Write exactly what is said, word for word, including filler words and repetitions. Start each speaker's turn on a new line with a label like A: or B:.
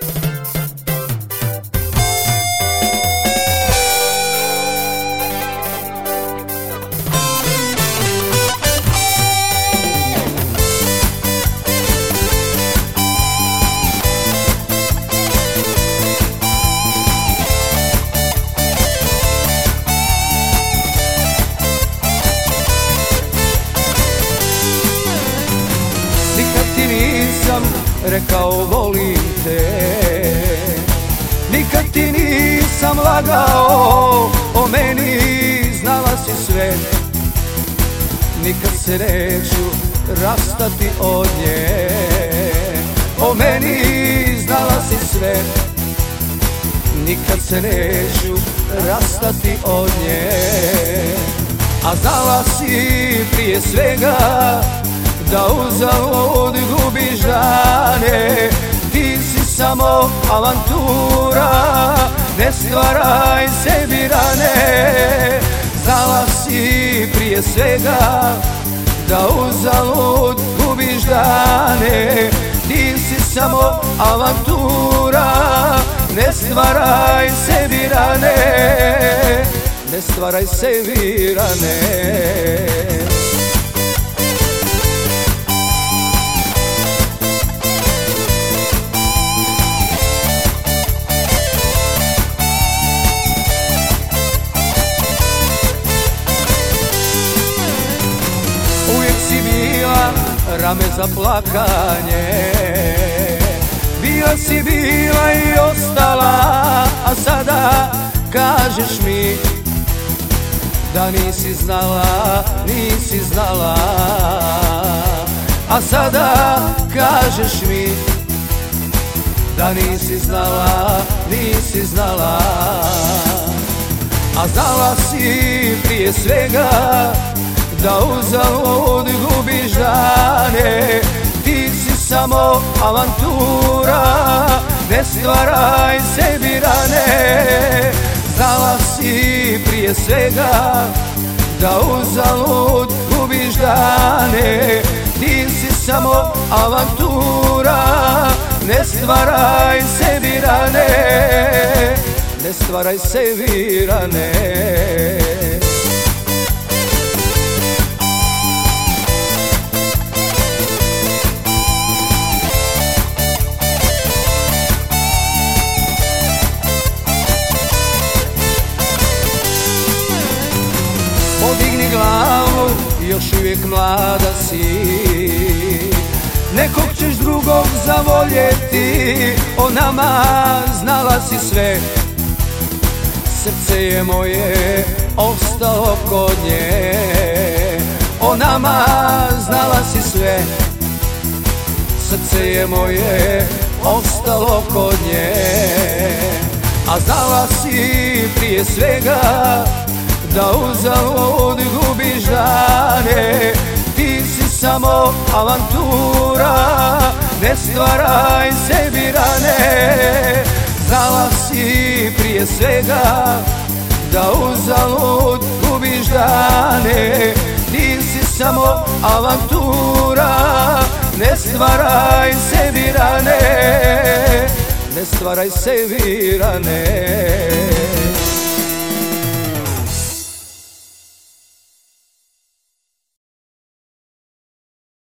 A: Nisam rekao volim te, nikad ti nisam lagao o meni, znala si sve. Nikad se neću rastati od nje, o meni znala si sve. Nikad se neću rastati od nje, a znala si prije svega da uzalud gubiš dane. Ti si samo avantura, ne stvaraj sebi rane. Znala si prije svega da uzalud gubiš dane. Ti si samo avantura, ne stvaraj sebi rane. Ne stvaraj sebi rane. Rame za plakanje, bila si bila i ostala, a sada kažeš mi da nisi znala, nisi znala. A sada kažeš mi da nisi znala, nisi znala. A znala si prije svega da uzalud gubiš dane. Ti si samo avantura, ne stvaraj sebi rane. Znala si prije svega da uzalud gubiš dane. Ti si samo avantura, ne stvaraj sebi rane. Ne stvaraj sebi rane. Podigni glavu, još uvijek mlada si. Nekog ćeš drugog zavoljeti, o nama znala si sve. Srce je moje ostalo kod nje, o nama znala si sve. Srce je moje ostalo kod nje, a znala si prije svega da uzalud gubiš dane. Ti si samo avantura, ne stvaraj sebi rane. Znala si prije svega da uzalud gubiš dane. Ti si samo avantura, ne stvaraj sebi rane. Ne stvaraj sebi rane.